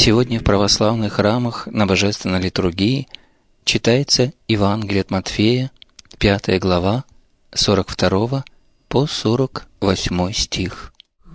Сегодня в православных храмах на Божественной литургии читается Евангелие от Матфея, 5 глава, 42 по 48 стих.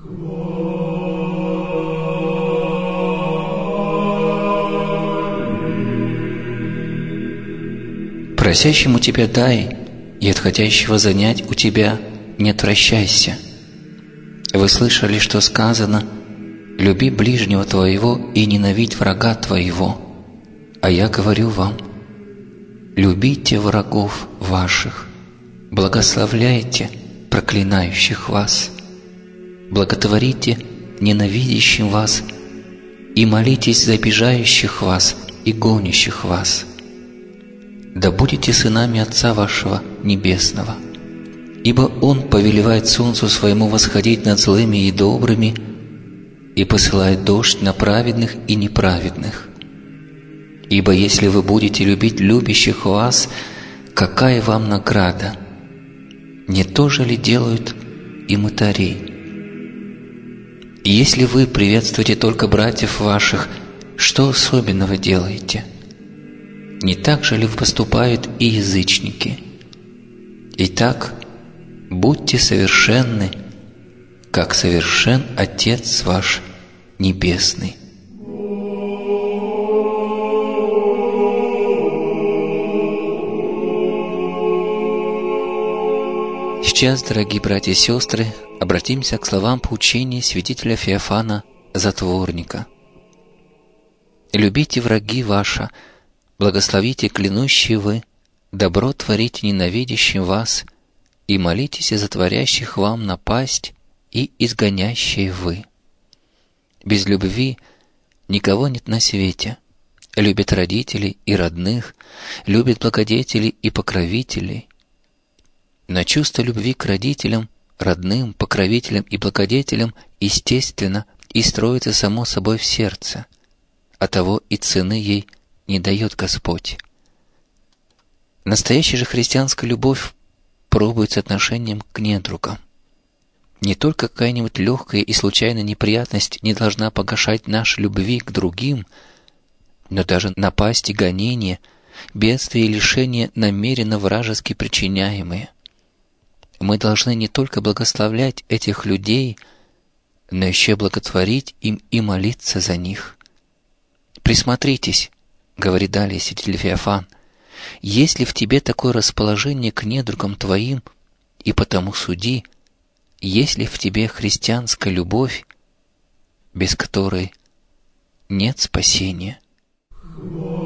«Просящему тебя дай, и отходящего занять у тебя не отвращайся. Вы слышали, что сказано: люби ближнего твоего и ненавидь врага твоего. А я говорю вам: любите врагов ваших, благословляйте проклинающих вас, благотворите ненавидящим вас и молитесь за обижающих вас и гонящих вас. Да будете сынами Отца вашего Небесного, ибо Он повелевает солнцу своему восходить над злыми и добрыми и посылает дождь на праведных и неправедных. Ибо если вы будете любить любящих вас, какая вам награда? Не то же ли делают и мытари? И если вы приветствуете только братьев ваших, что особенного делаете? Не так же ли поступают и язычники? Итак, будьте совершенны, как совершен Отец ваш Небесный». Сейчас, дорогие братья и сестры, обратимся к словам поучения святителя Феофана Затворника. «Любите враги ваши, благословите клянущие вы, добро творите ненавидящим вас, и молитесь за творящих вам напасть и изгонящие вы. Без любви никого нет на свете. Любят родителей и родных, любят благодетелей и покровителей. Но чувство любви к родителям, родным, покровителям и благодетелям естественно и строится само собой в сердце, а того и цены ей не дает Господь. Настоящая же христианская любовь пробуется отношением к недругам. Не только какая-нибудь легкая и случайная неприятность не должна погашать нашей любви к другим, но даже напасти, гонения, бедствия и лишения намеренно вражески причиняемые. Мы должны не только благословлять этих людей, но еще благотворить им и молиться за них. «Присмотритесь», — говорит далее святитель Феофан, «есть ли в тебе такое расположение к недругам твоим, и потому суди, есть ли в тебе христианская любовь, без которой нет спасения».